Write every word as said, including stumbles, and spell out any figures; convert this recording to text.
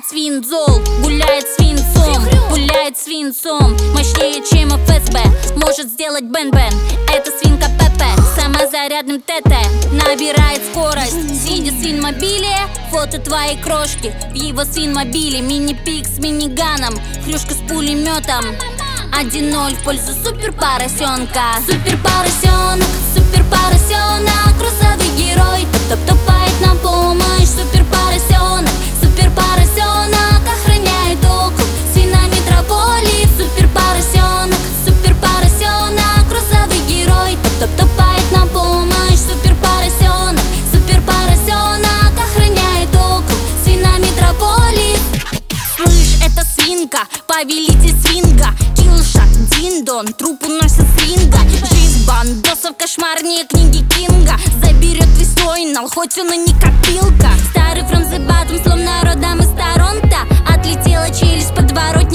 свин зол, гуляет свинцом, гуляет свинцом, мощнее, чем эф эс бэ, может сделать бен-бен. Это свинка Пепе, самозарядным ТТ, набирает скорость, сидя в свинмобиле, фото твоей крошки в его свинмобиле. Мини-пик с миниганом, хрюшка с пулеметом. один ноль в пользу супер поросенка. Супер поросенок, супер поросенок, розовый герой, топ-топ-топает на помощь. Супер поросенок, супер поросенок, охраняет округ свинометрополис. Супер поросенок, супер поросенок, розовый герой, топ-топ-топает на помощь. Супер поросенок, супер поросенок, охраняет округ свинометрополис. Слышь, это свинка, повелитель свинга. Киллшот, диндон, труп уносит свинга. Жизнь бандосов кошмарнее книги Кинга. Заберет весной нал, хоть он и не копилка. Старый from the bottom, словно родом из Торонто. Отлетела челюсть, подворот